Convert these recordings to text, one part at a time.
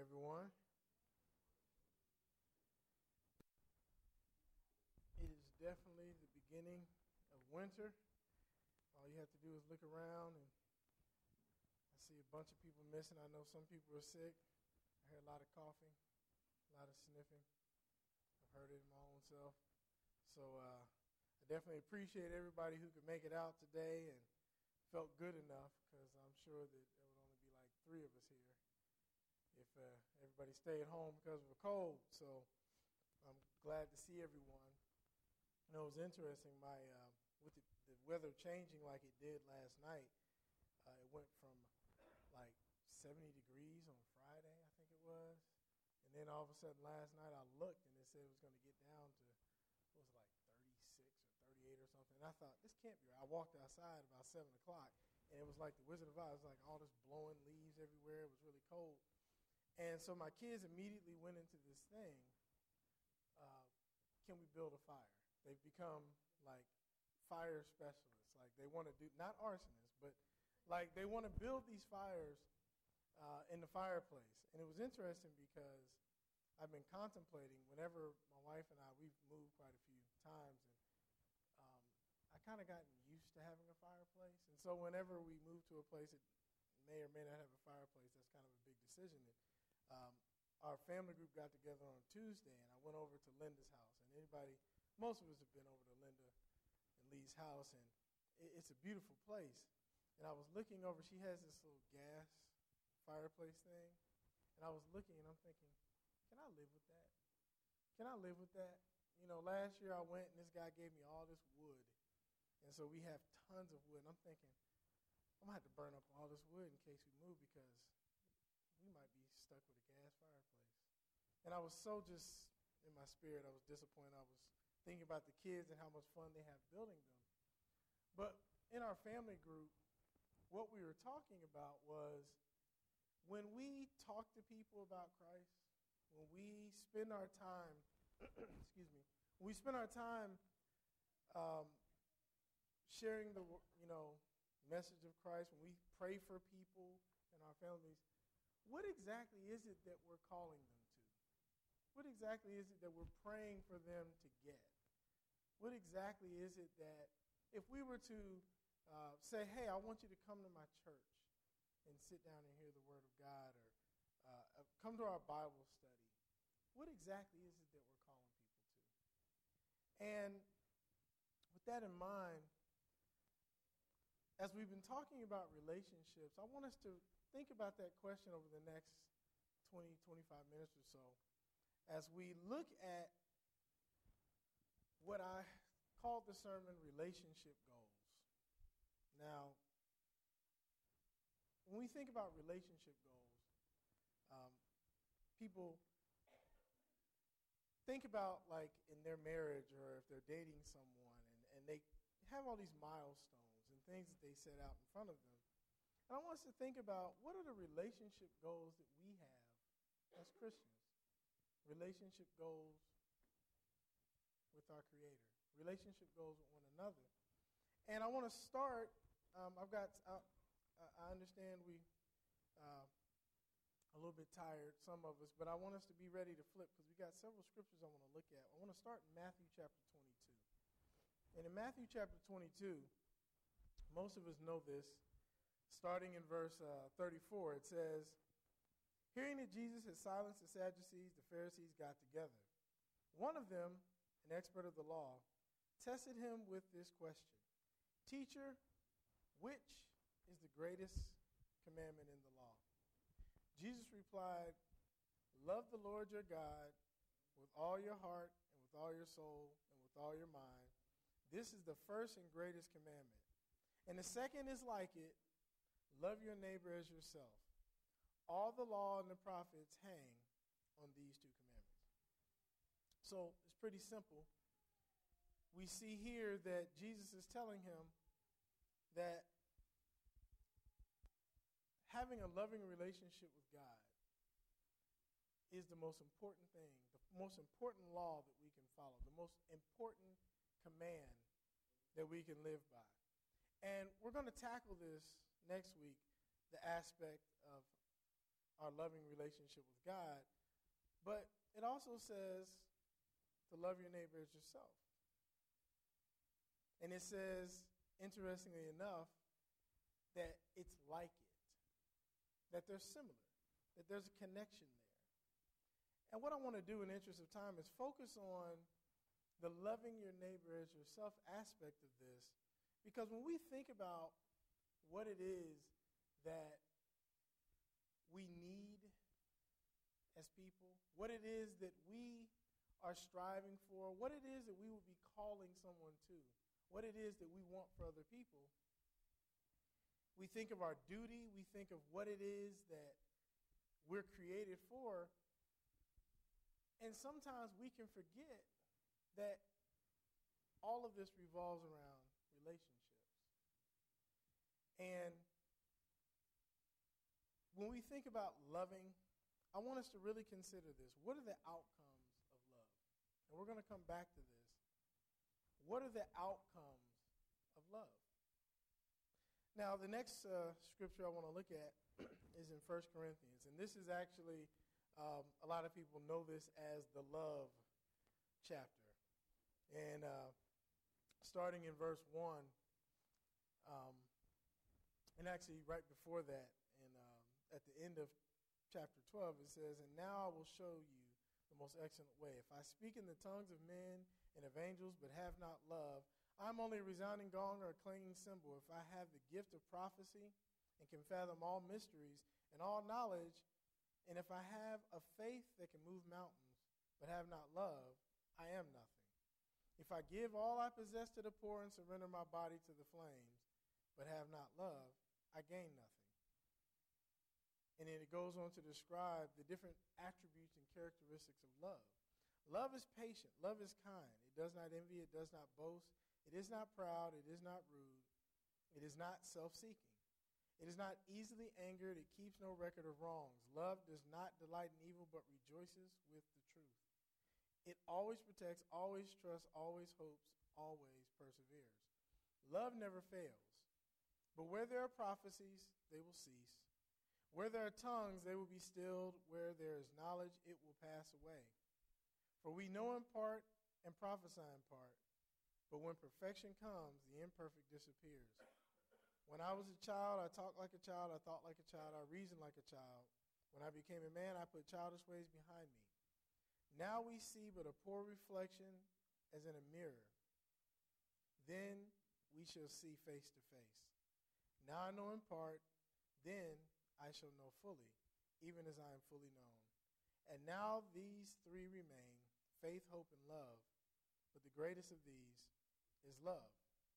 everyone. It is definitely the beginning of winter. All you have to do is look around, and I see a bunch of people missing. I know some people are sick. I hear a lot of coughing, a lot of sniffing. I've heard it in my own self. So I definitely appreciate everybody who could make it out today and felt good enough, because I'm sure that there would only be like 3 of us here if everybody stayed home because of a cold. So I'm glad to see everyone. You know, it was interesting, with the weather changing like it did last night, it went from like 70 degrees on Friday, I think it was, and then all of a sudden last night I looked and it said it was going to get down to, what was it, like 36 or 38 or something, and I thought, this can't be right. I walked outside about 7 o'clock, and it was like the Wizard of Oz. It was like all this blowing leaves everywhere. It was really cold. And so my kids immediately went into this thing, can we build a fire? They've become like fire specialists. Like they want to do, not arsonists, but like they want to build these fires in the fireplace. And it was interesting because I've been contemplating, whenever my wife and I, we've moved quite a few times, and I kind of gotten used to having a fireplace. And so whenever we move to a place that may or may not have a fireplace, that's kind of a big decision. And, our family group got together on Tuesday, and I went over to Linda's house. And most of us have been over to Linda and Lee's house, and it's a beautiful place. And I was looking over, she has this little gas fireplace thing, and I was looking, and I'm thinking, can I live with that? Can I live with that? You know, last year I went, and this guy gave me all this wood, and so we have tons of wood, and I'm thinking, I'm going to have to burn up all this wood in case we move, because we might be stuck with a gas fireplace. And I was so just, in my spirit, I was disappointed. I was thinking about the kids and how much fun they have building them. But in our family group, what we were talking about was, when we talk to people about Christ, when we spend our time, excuse me, when we spend our time sharing the message of Christ, when we pray for people in our families, what exactly is it that we're calling them to? What exactly is it that we're praying for them to get? What exactly is it that, if we were to say, hey, I want you to come to my church and sit down and hear the Word of God, or come to our Bible study, what exactly is it that we're calling people to? And with that in mind, as we've been talking about relationships, I want us to think about that question over the next 20, 25 minutes or so, as we look at what I called the sermon Relationship Goals. Now, when we think about relationship goals, people think about, like, in their marriage, or if they're dating someone, and they have all these milestones and things that they set out in front of them. And I want us to think about, what are the relationship goals that we have as Christians? Relationship goals with our Creator. Relationship goals with one another. And I want to start, I understand we a little bit tired, some of us, but I want us to be ready to flip, because we got several scriptures I want to look at. I want to start in Matthew chapter 22. And in Matthew chapter 22, most of us know this. Starting in verse 34, it says, hearing that Jesus had silenced the Sadducees, the Pharisees got together. One of them, an expert of the law, tested him with this question: Teacher, which is the greatest commandment in the law? Jesus replied, love the Lord your God with all your heart and with all your soul and with all your mind. This is the first and greatest commandment. And the second is like it: love your neighbor as yourself. All the law and the prophets hang on these 2 commandments. So it's pretty simple. We see here that Jesus is telling him that having a loving relationship with God is the most important thing, the most important law that we can follow, the most important command that we can live by. And we're going to tackle this next week, the aspect of our loving relationship with God. But it also says to love your neighbor as yourself. And it says, interestingly enough, that it's like it, that they're similar, that there's a connection there. And what I want to do in the interest of time is focus on the loving your neighbor as yourself aspect of this, because when we think about what it is that we need as people, what it is that we are striving for, what it is that we would be calling someone to, what it is that we want for other people, we think of our duty, we think of what it is that we're created for, and sometimes we can forget that all of this revolves around relationships. And when we think about loving, I want us to really consider this. What are the outcomes of love? And we're going to come back to this. What are the outcomes of love? Now, the next scripture I want to look at is in 1 Corinthians. And this is actually, a lot of people know this as the love chapter. And starting in verse 1, and actually right before that, and at the end of chapter 12, it says, "And now I will show you the most excellent way. If I speak in the tongues of men and of angels, but have not love, I am only a resounding gong or a clanging cymbal. If I have the gift of prophecy and can fathom all mysteries and all knowledge, and if I have a faith that can move mountains, but have not love, I am nothing. If I give all I possess to the poor and surrender my body to the flames, but have not love, I gain nothing." And then it goes on to describe the different attributes and characteristics of love. Love is patient. Love is kind. It does not envy. It does not boast. It is not proud. It is not rude. It is not self-seeking. It is not easily angered. It keeps no record of wrongs. Love does not delight in evil, but rejoices with the truth. It always protects, always trusts, always hopes, always perseveres. Love never fails. But where there are prophecies, they will cease. Where there are tongues, they will be stilled. Where there is knowledge, it will pass away. For we know in part and prophesy in part. But when perfection comes, the imperfect disappears. When I was a child, I talked like a child, I thought like a child, I reasoned like a child. When I became a man, I put childish ways behind me. Now we see but a poor reflection as in a mirror. Then we shall see face to face. Now I know in part, then I shall know fully, even as I am fully known. And now these three remain, faith, hope, and love. But the greatest of these is love.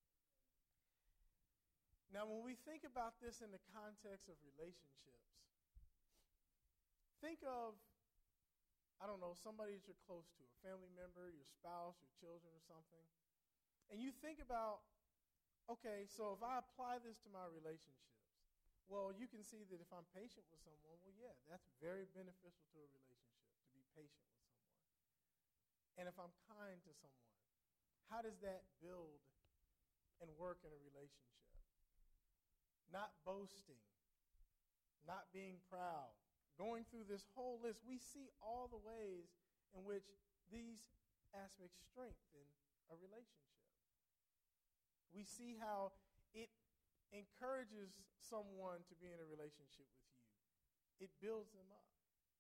Now, when we think about this in the context of relationships, think of, I don't know, somebody that you're close to, a family member, your spouse, your children, or something. And you think about, okay, so if I apply this to my relationships, well, you can see that if I'm patient with someone, well, yeah, that's very beneficial to a relationship, to be patient with someone. And if I'm kind to someone, how does that build and work in a relationship? Not boasting, not being proud. Going through this whole list, we see all the ways in which these aspects strengthen a relationship. We see how it encourages someone to be in a relationship with you. It builds them up.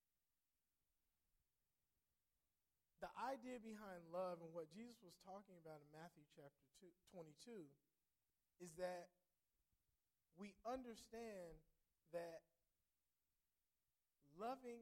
The idea behind love and what Jesus was talking about in Matthew chapter 22 is that we understand that loving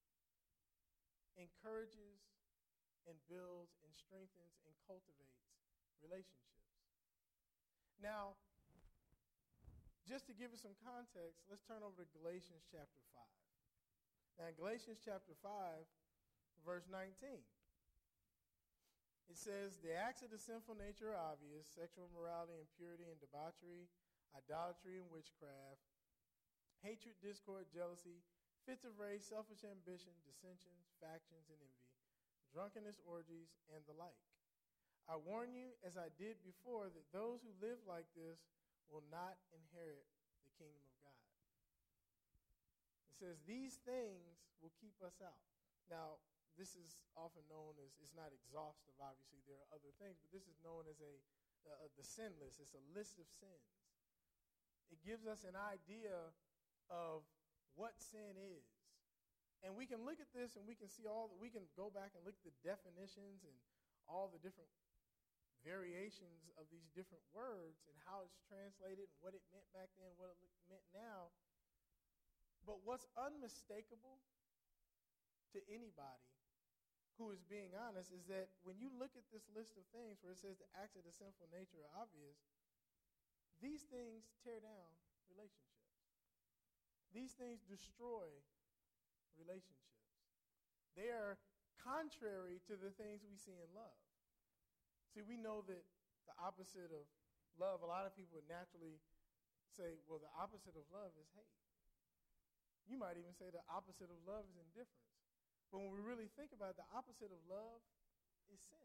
encourages and builds and strengthens and cultivates relationships. Now, just to give us some context, let's turn over to Galatians chapter 5. Now, in Galatians chapter 5, verse 19, it says, "The acts of the sinful nature are obvious: sexual immorality, impurity, and debauchery, idolatry and witchcraft, hatred, discord, jealousy, fits of rage, selfish ambition, dissensions, factions, and envy, drunkenness, orgies, and the like. I warn you, as I did before, that those who live like this will not inherit the kingdom of God." says, these things will keep us out. Now, this is often known as, it's not exhaustive, obviously, there are other things, but this is known as the sin list. It's a list of sins. It gives us an idea of what sin is. And we can look at this and we can see we can go back and look at the definitions and all the different variations of these different words and how it's translated and what it meant back then, what it meant now. But what's unmistakable to anybody who is being honest is that when you look at this list of things where it says the acts of the sinful nature are obvious, these things tear down relationships. These things destroy relationships. They are contrary to the things we see in love. See, we know that the opposite of love, a lot of people would naturally say, well, the opposite of love is hate. You might even say the opposite of love is indifference. But when we really think about it, the opposite of love is sin.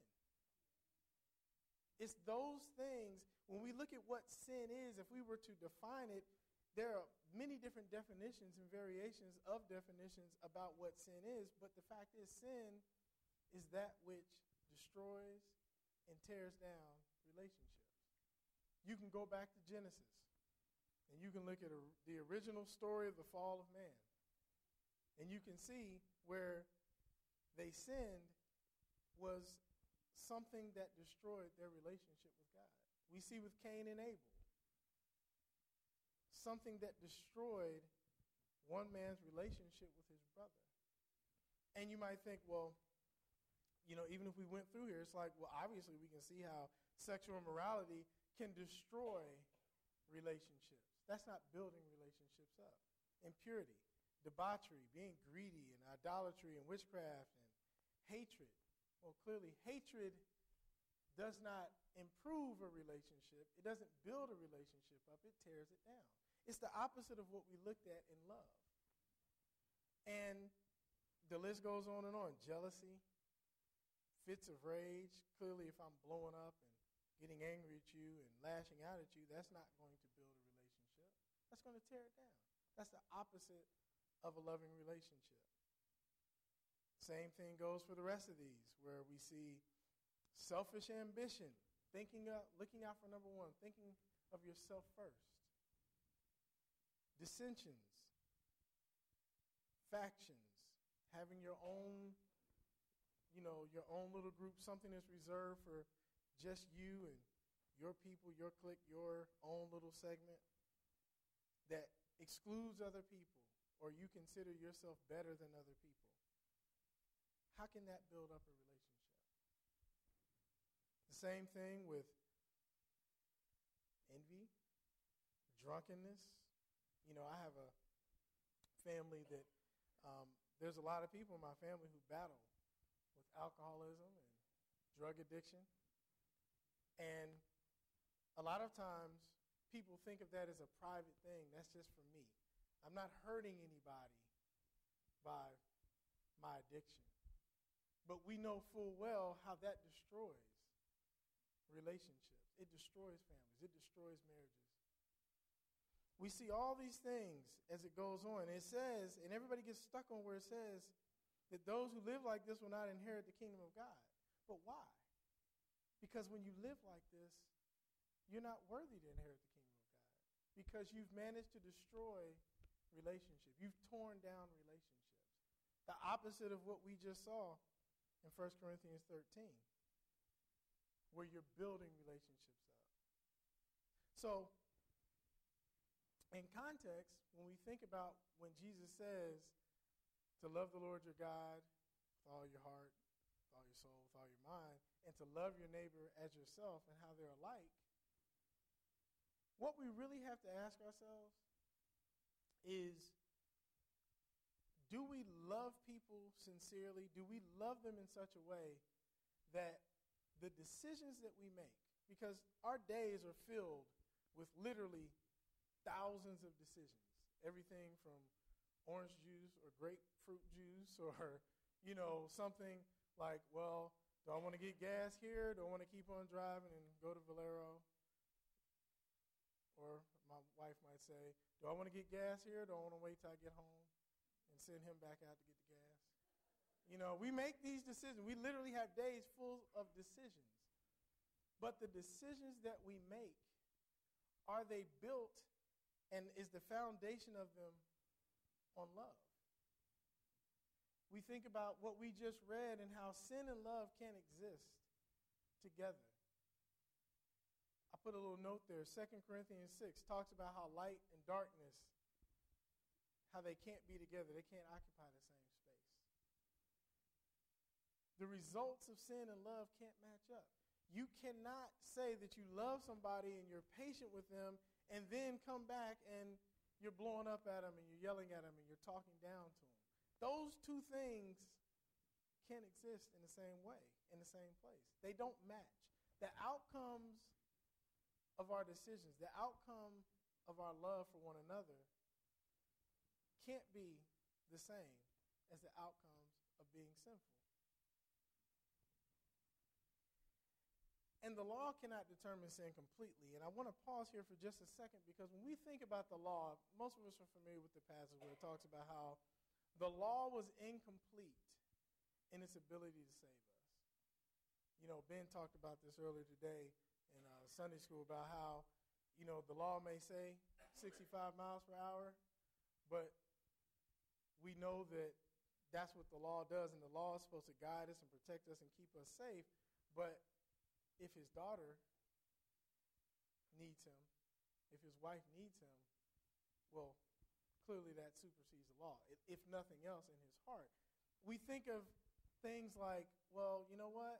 It's those things, when we look at what sin is, if we were to define it, there are many different definitions and variations of definitions about what sin is, but the fact is sin is that which destroys and tears down relationships. You can go back to Genesis, and you can look at the original story of the fall of man, and you can see where they sinned was something that destroyed their relationship with God. We see with Cain and Abel, something that destroyed one man's relationship with his brother. And you might think, well, even if we went through here, it's like, well, obviously we can see how sexual immorality can destroy relationships. That's not building relationships up. Impurity, debauchery, being greedy, and idolatry, and witchcraft, and hatred. Well, clearly, hatred does not improve a relationship. It doesn't build a relationship up. It tears it down. It's the opposite of what we looked at in love. And the list goes on and on. Jealousy, fits of rage. Clearly, if I'm blowing up and getting angry at you and lashing out at you, that's not going to build a relationship. That's going to tear it down. That's the opposite of a loving relationship. Same thing goes for the rest of these, where we see selfish ambition, looking out for number one, thinking of yourself first. Dissensions, factions, having your own little group, something that's reserved for just you and your people, your clique, your own little segment that excludes other people, or you consider yourself better than other people. How can that build up a relationship? The same thing with envy, drunkenness. I have a family that there's a lot of people in my family who battle with alcoholism and drug addiction. And a lot of times people think of that as a private thing. That's just for me. I'm not hurting anybody by my addiction. But we know full well how that destroys relationships. It destroys families. It destroys marriages. We see all these things as it goes on. It says, and everybody gets stuck on where it says that those who live like this will not inherit the kingdom of God. But why? Because when you live like this, you're not worthy to inherit the kingdom of God. Because you've managed to destroy relationships. You've torn down relationships. The opposite of what we just saw in 1 Corinthians 13, where you're building relationships up. So, in context, when we think about when Jesus says to love the Lord your God with all your heart, with all your soul, with all your mind, and to love your neighbor as yourself and how they're alike, what we really have to ask ourselves is, do we love people sincerely? Do we love them in such a way that the decisions that we make, because our days are filled with literally thousands of decisions, everything from orange juice or grapefruit juice or, something like, well, do I want to get gas here? Do I want to keep on driving and go to Valero? Or my wife might say, do I want to get gas here? Do I want to wait till I get home? and send him back out to get the gas. You know, we make these decisions. We literally have days full of decisions. But the decisions that we make, are they built and is the foundation of them on love? We think about what we just read and how sin and love can't exist together. I put a little note there. 2 Corinthians 6 talks about how light and darkness, how they can't be together. They can't occupy the same space. The results of sin and love can't match up. You cannot say that you love somebody and you're patient with them and then come back and you're blowing up at them and you're yelling at them and you're talking down to them. Those two things can't exist in the same way, in the same place. They don't match. The outcomes of our decisions, the outcome of our love for one another can't be the same as the outcomes of being sinful. And the law cannot determine sin completely. And I want to pause here for just a second because when we think about the law, most of us are familiar with the passage where it talks about how the law was incomplete in its ability to save us. You know, Ben talked about this earlier today in Sunday school about how, you know, the law may say 65 miles per hour, but we know that that's what the law does, and the law is supposed to guide us and protect us and keep us safe. But if his daughter needs him, if his wife needs him, well, clearly that supersedes the law, if nothing else in his heart. We think of things like, well, you know what?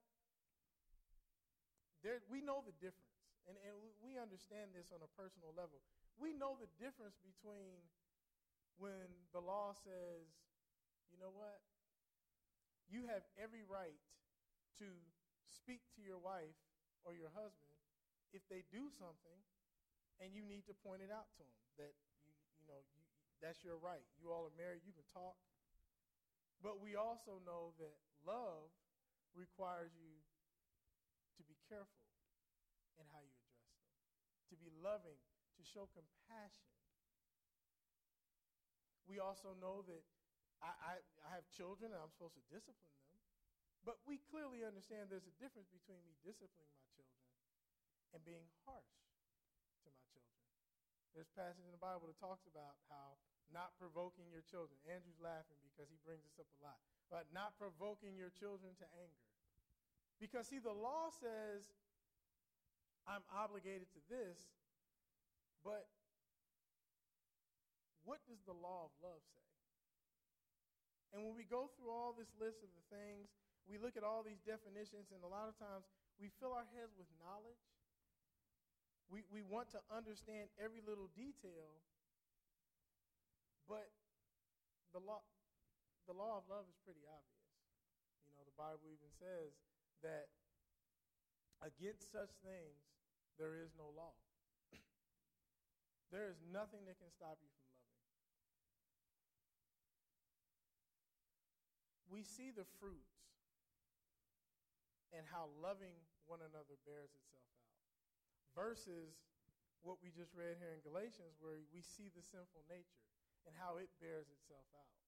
We know the difference, and we understand this on a personal level. We know the difference between when the law says, you know what? You have every right to speak to your wife or your husband if they do something, and you need to point it out to them that that's your right. You all are married. You can talk. But we also know that love requires you to be careful in how you address them, to be loving, to show compassion. We also know that I have children and I'm supposed to discipline them. But we clearly understand there's a difference between me disciplining my children and being harsh to my children. There's passage in the Bible that talks about how not provoking your children. Andrew's laughing because he brings this up a lot. But not provoking your children to anger. Because, see, the law says I'm obligated to this, but what does the law of love say? And when we go through all this list of the things, we look at all these definitions, and a lot of times we fill our heads with knowledge. We want to understand every little detail, but the law of love is pretty obvious. You know, the Bible even says that against such things there is no law. There is nothing that can stop you from loving. We see the fruits and how loving one another bears itself out. Versus what we just read here in Galatians, where we see the sinful nature and how it bears itself out.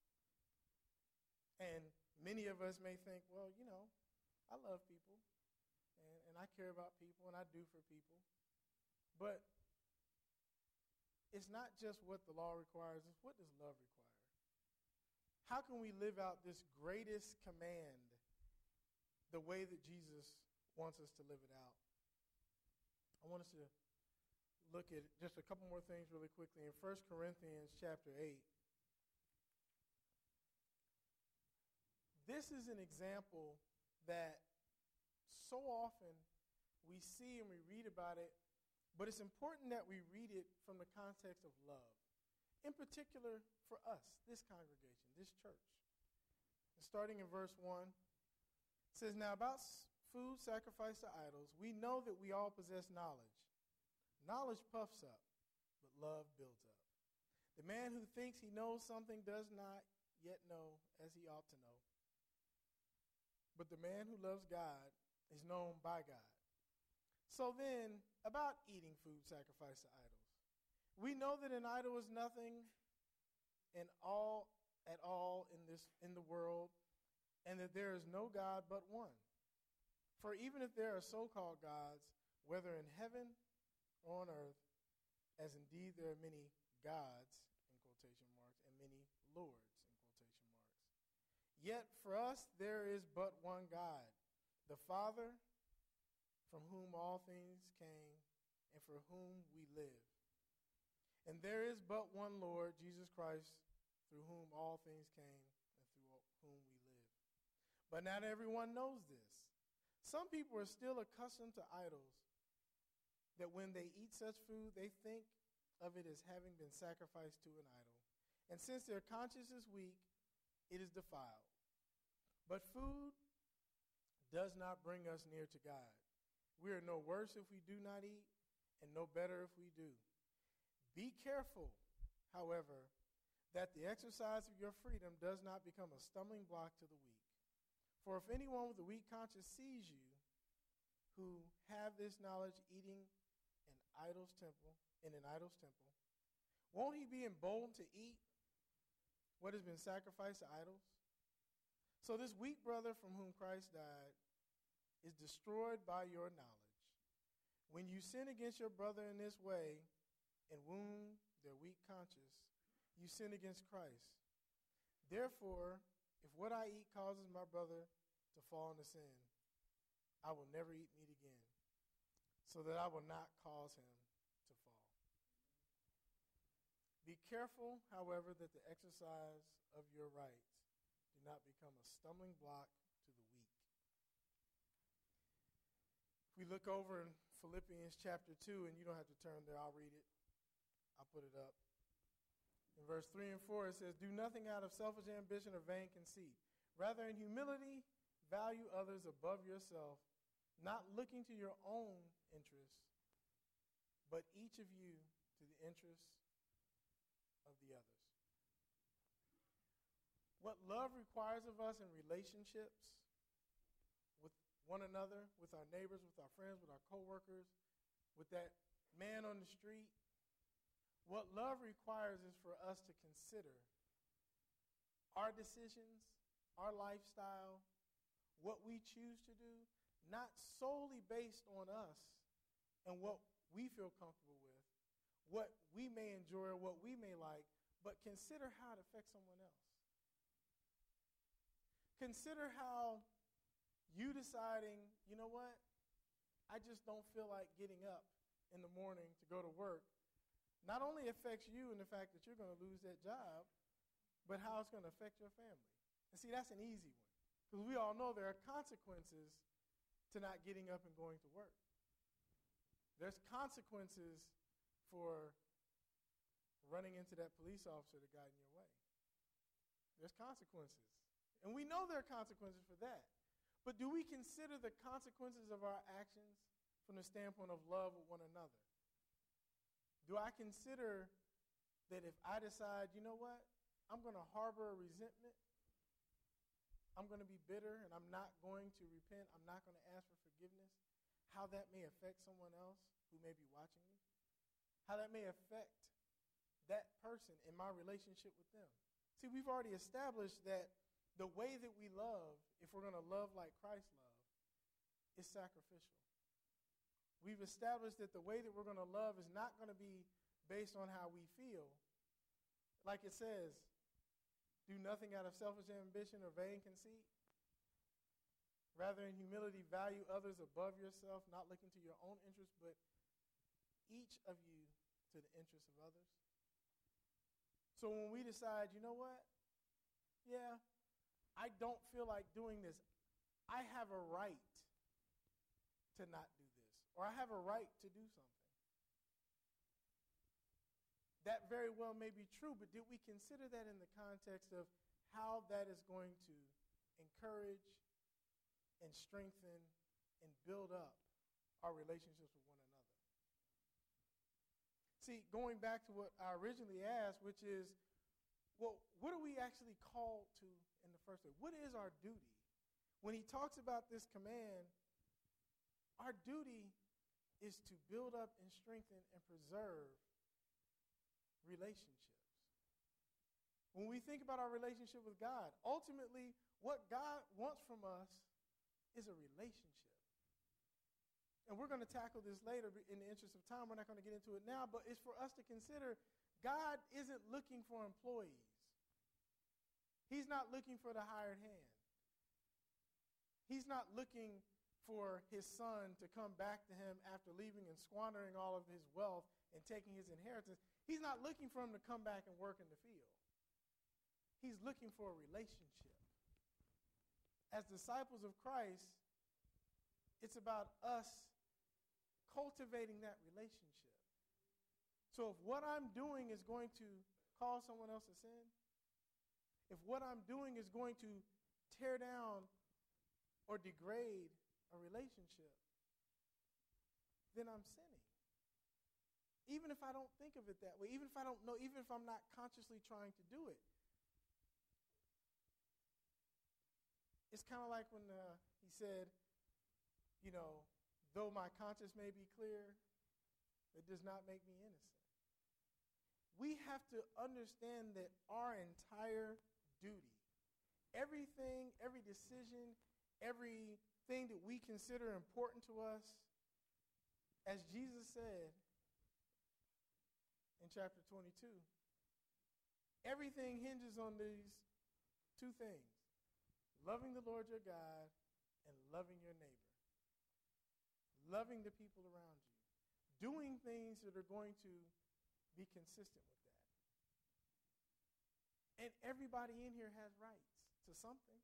And many of us may think, well, you know, I love people, and I care about people, and I do for people. But it's not just what the law requires, it's what does love require? How can we live out this greatest command the way that Jesus wants us to live it out? I want us to look at just a couple more things really quickly. In 1 Corinthians chapter 8, this is an example that so often we see and we read about it, but it's important that we read it from the context of love. In particular for us, this congregation, this church. And starting in verse 1, it says, "Now about food sacrificed to idols, we know that we all possess knowledge. Knowledge puffs up, but love builds up. The man who thinks he knows something does not yet know as he ought to know. But the man who loves God is known by God. So then, about eating food sacrificed to idols. We know that an idol is nothing, and all at all in the world, and that there is no God but one. For even if there are so-called gods, whether in heaven or on earth, as indeed there are many gods, in quotation marks, and many lords, in quotation marks, yet for us there is but one God, the Father, from whom all things came and for whom we live. And there is but one Lord, Jesus Christ, through whom all things came and through whom we live. But not everyone knows this. Some people are still accustomed to idols, that when they eat such food, they think of it as having been sacrificed to an idol. And since their conscience is weak, it is defiled. But food does not bring us near to God. We are no worse if we do not eat, and no better if we do. Be careful, however, that the exercise of your freedom does not become a stumbling block to the weak. For if anyone with a weak conscience sees you, who have this knowledge, eating in an idol's temple, won't he be emboldened to eat what has been sacrificed to idols? So this weak brother from whom Christ died is destroyed by your knowledge. When you sin against your brother in this way and wound their weak conscience, you sin against Christ. Therefore, if what I eat causes my brother to fall into sin, I will never eat meat again, so that I will not cause him to fall. Be careful, however, that the exercise of your rights do not become a stumbling block to the weak. If we look over in Philippians chapter 2, and you don't have to turn there, I'll read it. I'll put it up. In verse 3 and 4, it says, "Do nothing out of selfish ambition or vain conceit. Rather, in humility, value others above yourself, not looking to your own interests, but each of you to the interests of the others." What love requires of us in relationships with one another, with our neighbors, with our friends, with our coworkers, with that man on the street, what love requires is for us to consider our decisions, our lifestyle, what we choose to do, not solely based on us and what we feel comfortable with, what we may enjoy or what we may like, but consider how it affects someone else. Consider how you deciding, you know what, I just don't feel like getting up in the morning to go to work, not only affects you in the fact that you're going to lose that job, but how it's going to affect your family. And see, that's an easy one, because we all know there are consequences to not getting up and going to work. There's consequences for running into that police officer that got in your way. There's consequences. And we know there are consequences for that. But do we consider the consequences of our actions from the standpoint of love with one another? Do I consider that if I decide, you know what, I'm going to harbor a resentment, I'm going to be bitter, and I'm not going to repent, I'm not going to ask for forgiveness, how that may affect someone else who may be watching me? How that may affect that person in my relationship with them? See, we've already established that the way that we love, if we're going to love like Christ loved, is sacrificial. We've established that the way that we're going to love is not going to be based on how we feel. Like it says, do nothing out of selfish ambition or vain conceit. Rather, in humility, value others above yourself, not looking to your own interests, but each of you to the interests of others. So when we decide, you know what? Yeah, I don't feel like doing this. I have a right to not do this, or I have a right to do something. That very well may be true, but did we consider that in the context of how that is going to encourage and strengthen and build up our relationships with one another? See, going back to what I originally asked, which is, well, what are we actually called to in the first place? What is our duty? When he talks about this command, our duty is to build up and strengthen and preserve relationships. when we think about our relationship with God, ultimately what God wants from us is a relationship. And we're going to tackle this later in the interest of time. We're not going to get into it now, but it's for us to consider God isn't looking for employees. He's not looking for the hired hand. He's not looking for his son to come back to him after leaving and squandering all of his wealth and taking his inheritance. He's not looking for him to come back and work in the field. He's looking for a relationship. As disciples of Christ, it's about us cultivating that relationship. So if what I'm doing is going to cause someone else to sin, if what I'm doing is going to tear down or degrade a relationship, then I'm sinning. Even if I don't think of it that way, even if I don't know, even if I'm not consciously trying to do it. It's kind of like when he said, though my conscience may be clear, it does not make me innocent. We have to understand that our entire duty, everything, every decision, everything that we consider important to us, as Jesus said in chapter 22, everything hinges on these two things: loving the Lord your God and loving your neighbor. Loving the people around you. Doing things that are going to be consistent with that. And everybody in here has rights to something.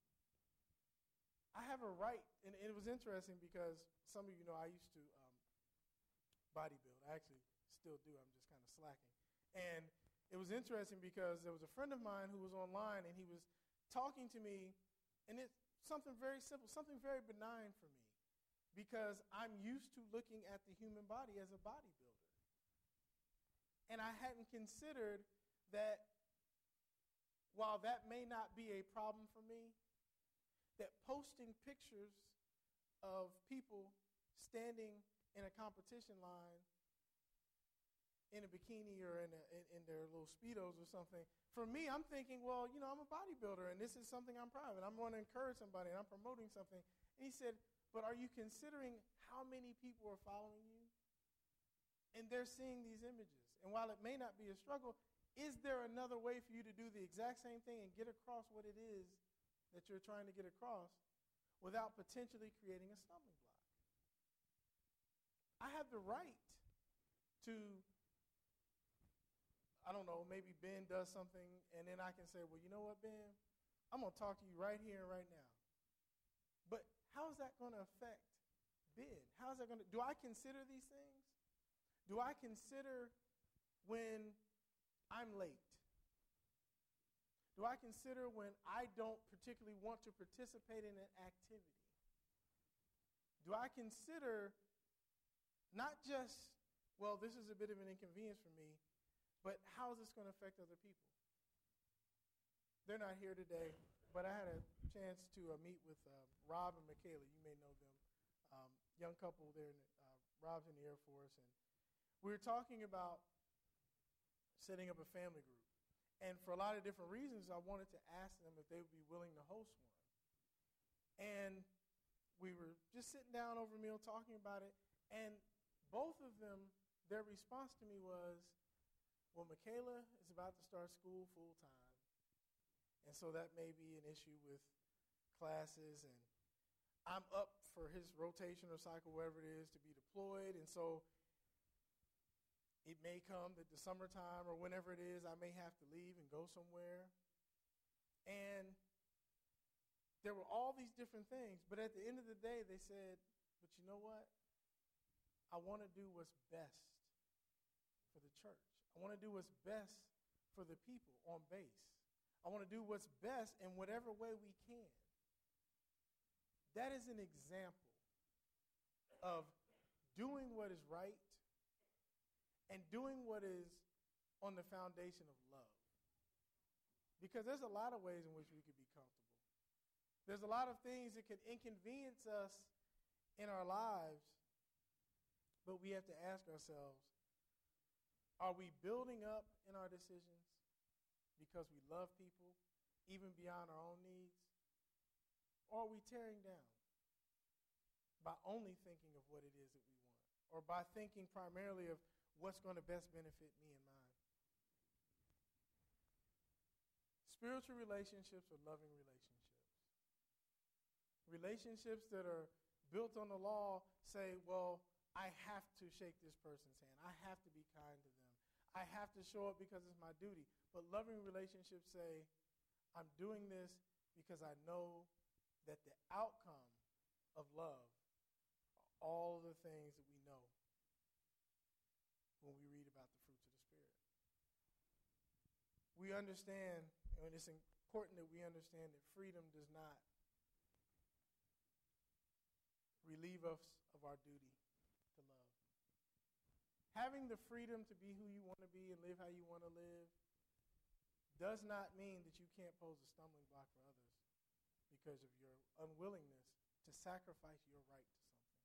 I have a right, and it was interesting because some of you know I used to bodybuild. I actually still do. I'm just kind of slacking. And it was interesting because there was a friend of mine who was online, and he was talking to me, and it's something very simple, something very benign for me, because I'm used to looking at the human body as a bodybuilder. And I hadn't considered that while that may not be a problem for me, that posting pictures of people standing in a competition line in a bikini or in their little Speedos or something, for me, I'm thinking, well, I'm a bodybuilder, and this is something I'm proud of, and I'm going to encourage somebody, and I'm promoting something. And he said, but are you considering how many people are following you? And they're seeing these images. And while it may not be a struggle, is there another way for you to do the exact same thing and get across what it is that you're trying to get across without potentially creating a stumbling block? I have the right to, I don't know, maybe Ben does something, and then I can say, well, you know what, Ben? I'm going to talk to you right here and right now. But how is that going to affect Ben? How is that going to, do I consider these things? Do I consider when I'm late? Do I consider when I don't particularly want to participate in an activity? Do I consider not just, well, this is a bit of an inconvenience for me, but how is this going to affect other people? They're not here today, but I had a chance to meet with Rob and Michaela. You may know them. Young couple there. Rob's in the Air Force. And we were talking about setting up a family group. And for a lot of different reasons, I wanted to ask them if they would be willing to host one. And we were just sitting down over a meal talking about it. And both of them, their response to me was, well, Michaela is about to start school full time. And so that may be an issue with classes. And I'm up for his rotation or cycle, whatever it is, to be deployed. And so it may come that the summertime or whenever it is, I may have to leave and go somewhere. And there were all these different things. But at the end of the day, they said, but you know what? I want to do what's best for the church. I want to do what's best for the people on base. I want to do what's best in whatever way we can. That is an example of doing what is right and doing what is on the foundation of love. Because there's a lot of ways in which we could be comfortable. There's a lot of things that could inconvenience us in our lives, but we have to ask ourselves, are we building up in our decisions? because we love people, even beyond our own needs? Or are we tearing down by only thinking of what it is that we want, or by thinking primarily of what's going to best benefit me and mine? Spiritual relationships are loving relationships. Relationships that are built on the law say, well, I have to shake this person's hand. I have to be kind to them. I have to show up because it's my duty. But loving relationships say, I'm doing this because I know that the outcome of love are all the things that we know when we read about the fruits of the Spirit. We understand, and it's important that we understand that freedom does not relieve us of our duty to love. Having the freedom to be who you want to be and live how you want to live does not mean that you can't pose a stumbling block for others because of your unwillingness to sacrifice your right to something.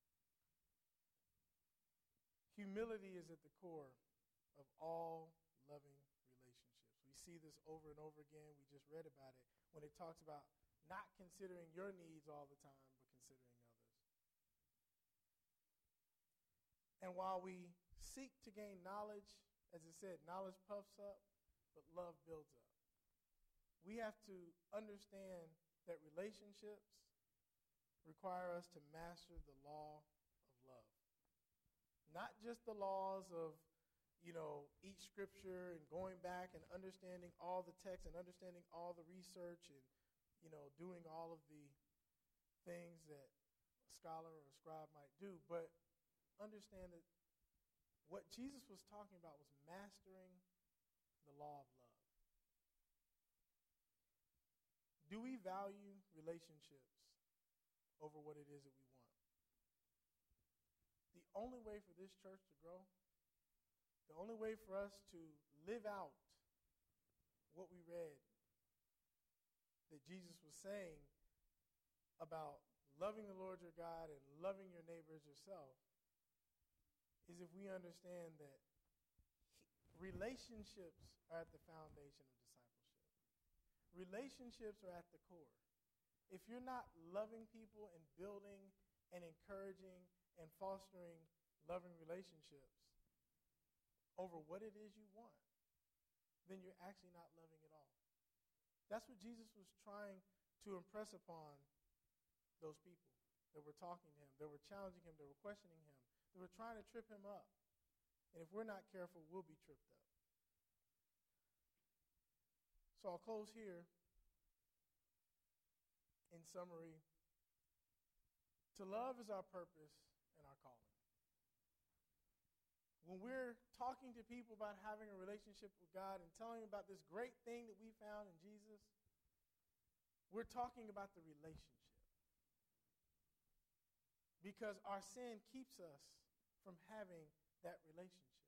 Humility is at the core of all loving relationships. We see this over and over again. We just read about it when it talks about not considering your needs all the time, but considering others. And while we seek to gain knowledge, as it said, knowledge puffs up, but love builds up. We have to understand that relationships require us to master the law of love. Not just the laws of, each scripture and going back and understanding all the text and understanding all the research and, doing all of the things that a scholar or a scribe might do, but understand that what Jesus was talking about was mastering the law of love. Do we value relationships over what it is that we want? The only way for this church to grow, the only way for us to live out what we read that Jesus was saying about loving the Lord your God and loving your neighbor as yourself is if we understand that relationships are at the foundation of discipleship. Relationships are at the core. If you're not loving people and building and encouraging and fostering loving relationships over what it is you want, then you're actually not loving at all. That's what Jesus was trying to impress upon those people that were talking to him, that were challenging him, that were questioning him, that were trying to trip him up. And if we're not careful, we'll be tripped up. So I'll close here. In summary, to love is our purpose and our calling. When we're talking to people about having a relationship with God and telling them about this great thing that we found in Jesus, we're talking about the relationship. Because our sin keeps us from having that relationship.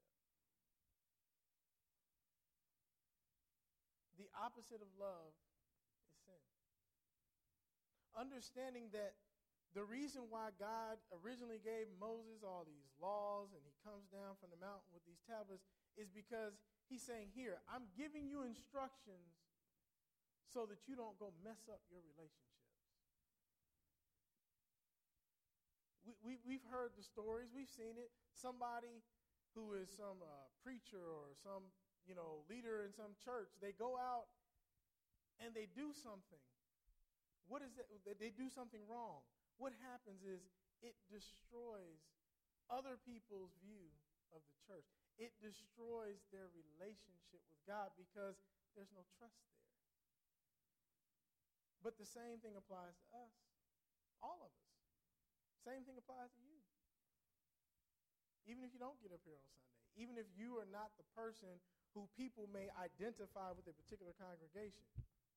The opposite of love is sin. Understanding that the reason why God originally gave Moses all these laws and he comes down from the mountain with these tablets is because he's saying, here, I'm giving you instructions so that you don't go mess up your relationships. We've heard the stories. We've seen it. Somebody who is some preacher or some leader in some church, they go out and they do something. What is it? They do something wrong. What happens is it destroys other people's view of the church. It destroys their relationship with God because there's no trust there. But the same thing applies to us, all of us. Same thing applies to you. Even if you don't get up here on Sunday, even if you are not the person who people may identify with a particular congregation,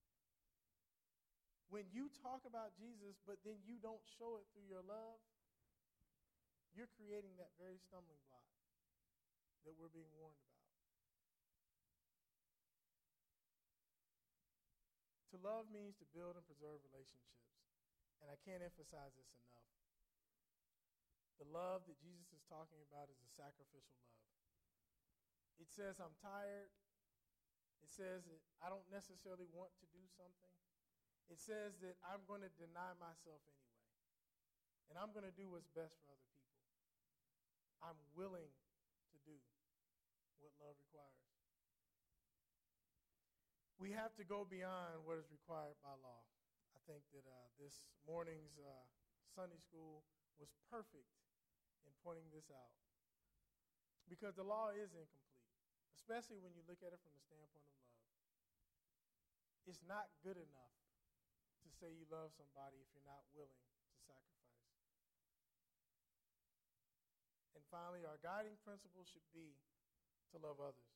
when you talk about Jesus, but then you don't show it through your love, you're creating that very stumbling block that we're being warned about. To love means to build and preserve relationships. And I can't emphasize this enough. The love that Jesus is talking about is a sacrificial love. It says, I'm tired, It says that I don't necessarily want to do something. It says that I'm going to deny myself anyway. And I'm going to do what's best for other people. I'm willing to do what love requires. We have to go beyond what is required by law. I think that this morning's Sunday school was perfect in pointing this out. Because the law is incomplete, especially when you look at it from the standpoint of love. It's not good enough to say you love somebody if you're not willing to sacrifice. And finally, our guiding principle should be to love others.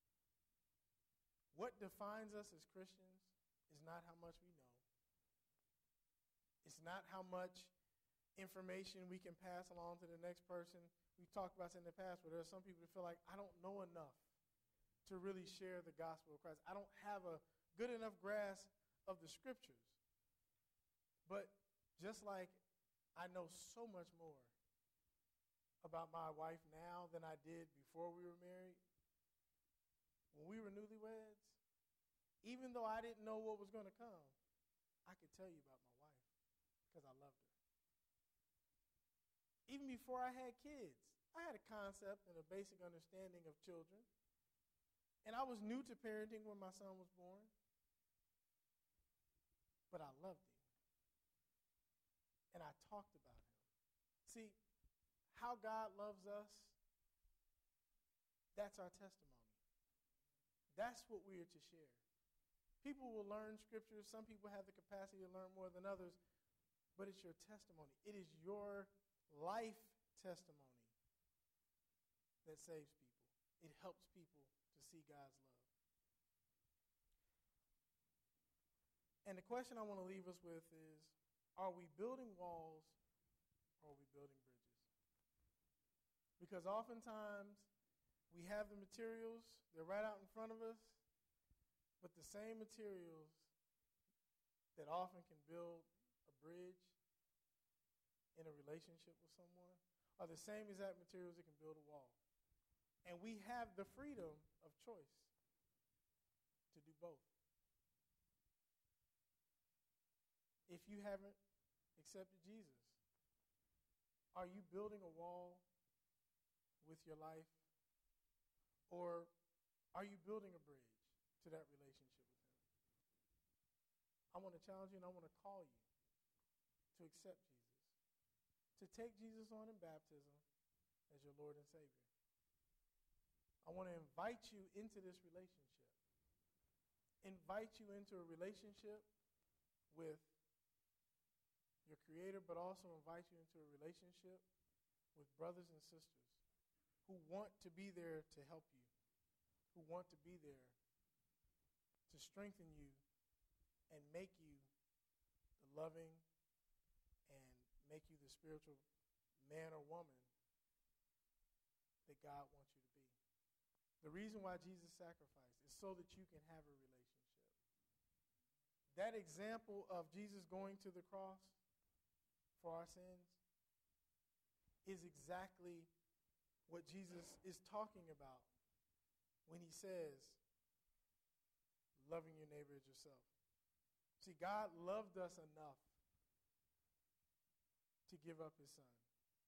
What defines us as Christians is not how much we know. It's not how much information we can pass along to the next person. We've talked about this in the past, where there are some people who feel like, I don't know enough to really share the gospel of Christ. I don't have a good enough grasp of the scriptures. But just like I know so much more about my wife now than I did before we were married, when we were newlyweds, even though I didn't know what was going to come, I could tell you about my wife because I loved her. Even before I had kids, I had a concept and a basic understanding of children. And I was new to parenting when my son was born. But I loved him. And I talked about him. See, how God loves us, that's our testimony. That's what we are to share. People will learn scriptures. Some people have the capacity to learn more than others. But it's your testimony. It is your life testimony that saves people. It helps people to see God's love. And the question I want to leave us with is, are we building walls or are we building bridges? Because oftentimes we have the materials, they're right out in front of us, but the same materials that often can build a bridge in a relationship with someone are the same exact materials that can build a wall. And we have the freedom of choice to do both. If you haven't accepted Jesus, are you building a wall with your life? Or are you building a bridge to that relationship with him? I want to challenge you and I want to call you to accept Jesus, to take Jesus on in baptism as your Lord and Savior. I want to invite you into this relationship. Invite you into a relationship with your Creator, but also invite you into a relationship with brothers and sisters who want to be there to help you, who want to be there to strengthen you and make you the loving and make you the spiritual man or woman that God wants you to be. The reason why Jesus sacrificed is so that you can have a relationship. That example of Jesus going to the cross for our sins is exactly what Jesus is talking about when he says, loving your neighbor as yourself. See, God loved us enough to give up his son.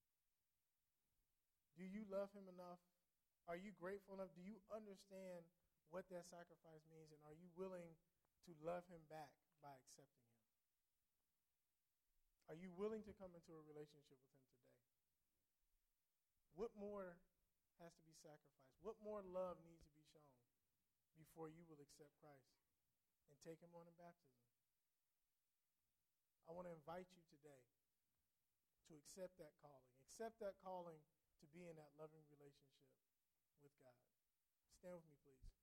Do you love him enough? Are you grateful enough? Do you understand what that sacrifice means? And are you willing to love him back by accepting him? Are you willing to come into a relationship with him today? What more has to be sacrificed? What more love needs to be shown before you will accept Christ and take him on in baptism? I want to invite you today to accept that calling. Accept that calling to be in that loving relationship with God. Stand with me, please.